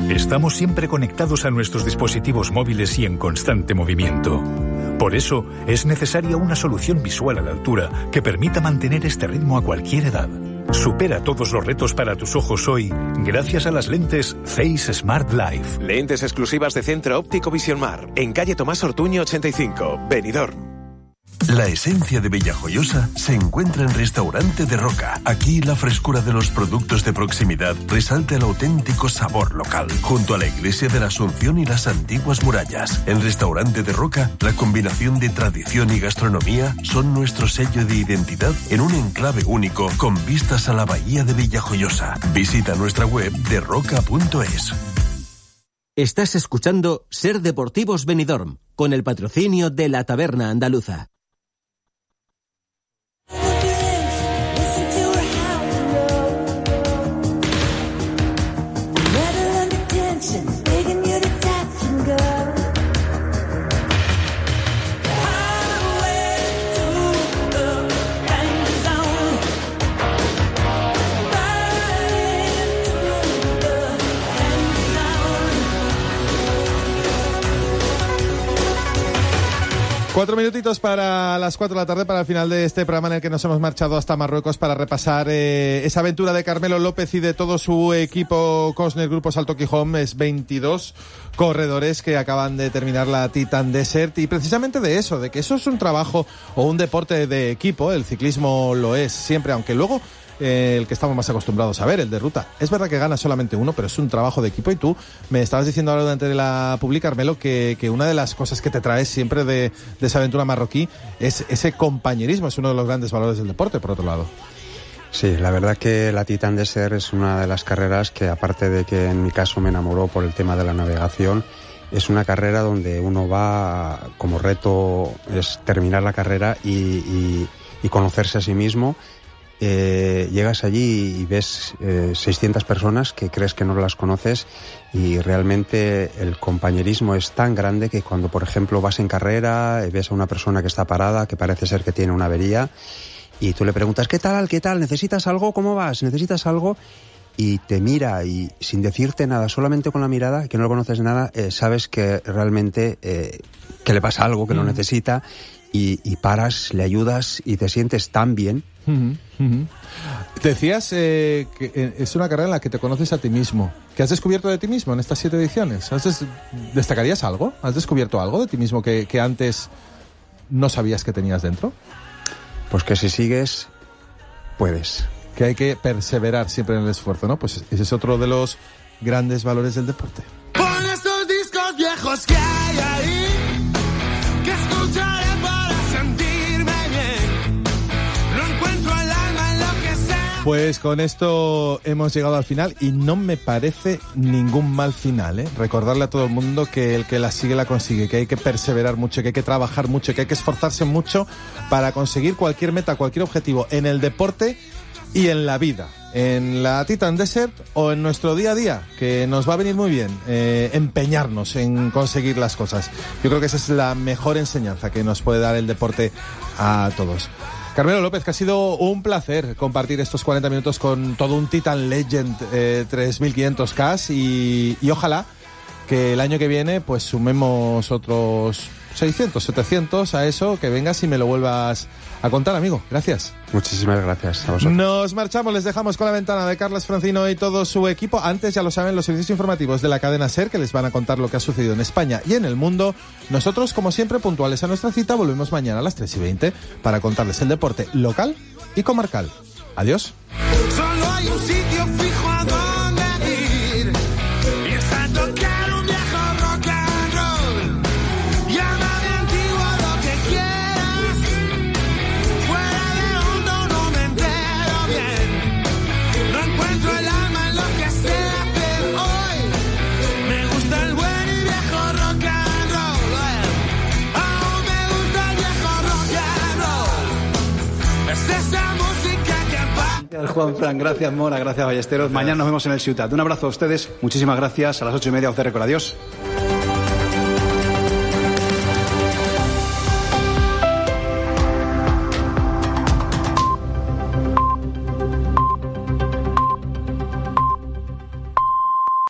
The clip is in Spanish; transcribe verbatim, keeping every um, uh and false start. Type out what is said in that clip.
Estamos siempre conectados a nuestros dispositivos móviles y en constante movimiento. Por eso, es necesaria una solución visual a la altura que permita mantener este ritmo a cualquier edad. Supera todos los retos para tus ojos hoy gracias a las lentes Face Smart Life. Lentes exclusivas de Centro Óptico Vision Mar, en calle Tomás Ortuño ochenta y cinco, Benidorm. La esencia de Villajoyosa se encuentra en Restaurante de Roca. Aquí la frescura de los productos de proximidad resalta el auténtico sabor local. Junto a la iglesia de la Asunción y las antiguas murallas. En Restaurante de Roca, la combinación de tradición y gastronomía son nuestro sello de identidad en un enclave único con vistas a la bahía de Villajoyosa. Visita nuestra web de roca punto es. Estás escuchando Ser Deportivos Benidorm, con el patrocinio de la Taberna Andaluza. Cuatro minutitos para las cuatro de la tarde, para el final de este programa en el que nos hemos marchado hasta Marruecos para repasar eh, esa aventura de Carmelo López y de todo su equipo Cosner Grupo Salto Gijón. Es veintidós corredores que acaban de terminar la Titan Desert, y precisamente de eso, de que eso es un trabajo o un deporte de equipo. El ciclismo lo es siempre, aunque luego Eh, el que estamos más acostumbrados a ver, el de ruta. Es verdad que gana solamente uno, pero es un trabajo de equipo. Y tú me estabas diciendo ahora durante la publi, Carmelo, que, que una de las cosas que te traes siempre de, de esa aventura marroquí es ese compañerismo. Es uno de los grandes valores del deporte, por otro lado. Sí, la verdad que la Titan Desert es una de las carreras que, aparte de que en mi caso me enamoró por el tema de la navegación, es una carrera donde uno va, como reto es terminar la carrera y, y, y conocerse a sí mismo. Eh, llegas allí y ves eh, seiscientas personas que crees que no las conoces, y realmente el compañerismo es tan grande que cuando, por ejemplo, vas en carrera, ves a una persona que está parada, que parece ser que tiene una avería, y tú le preguntas, ¿qué tal? ¿Qué tal? ¿Necesitas algo? ¿Cómo vas? ¿Necesitas algo? Y te mira, y sin decirte nada, solamente con la mirada, que no lo conoces nada, eh, sabes que realmente eh, que le pasa algo, que mm. lo necesita, y, y paras, le ayudas y te sientes tan bien. Uh-huh, uh-huh. Decías eh, que es una carrera en la que te conoces a ti mismo. ¿Qué has descubierto de ti mismo en estas siete ediciones? ¿Has des- ¿Destacarías algo? ¿Has descubierto algo de ti mismo que, que antes no sabías que tenías dentro? Pues que si sigues, puedes. Que hay que perseverar siempre en el esfuerzo, ¿no? Pues ese es otro de los grandes valores del deporte. Pon estos discos viejos que hay ahí, que escucharé para sentirme bien. No encuentro el alma en lo que sea. Pues con esto hemos llegado al final, y no me parece ningún mal final, ¿eh? Recordarle a todo el mundo que el que la sigue la consigue, que hay que perseverar mucho, que hay que trabajar mucho, que hay que esforzarse mucho para conseguir cualquier meta, cualquier objetivo en el deporte y en la vida, en la Titan Desert o en nuestro día a día, que nos va a venir muy bien eh, empeñarnos en conseguir las cosas. Yo creo que esa es la mejor enseñanza que nos puede dar el deporte a todos. Carmelo López, que ha sido un placer compartir estos cuarenta minutos con todo un Titan Legend eh, tres mil quinientos K, y, y ojalá que el año que viene pues sumemos otros seiscientos, setecientos a eso, que vengas y me lo vuelvas a contar, amigo. Gracias. Muchísimas gracias a vosotros. Nos marchamos, les dejamos con la ventana de Carlos Francino y todo su equipo. Antes, ya lo saben, los servicios informativos de la cadena SER, que les van a contar lo que ha sucedido en España y en el mundo. Nosotros, como siempre, puntuales a nuestra cita, volvemos mañana a las tres y veinte para contarles el deporte local y comarcal. Adiós. Solo hay un sitio fijo a donde ir, y está a tocar un viejo rock and roll. Llámame antiguo lo que quieras, fuera de hondo no me entero bien. No encuentro el alma en lo que sé hacer hoy. Me gusta el buen y viejo rock and roll. Oh, me gusta el viejo rock and roll. Es esa música que Gracias, Juanfran, gracias, Mora, gracias, Ballesteros. Mañana nos vemos en el Ciutat. Un abrazo a ustedes, muchísimas gracias. A las ocho y media, Oce Record. Adiós.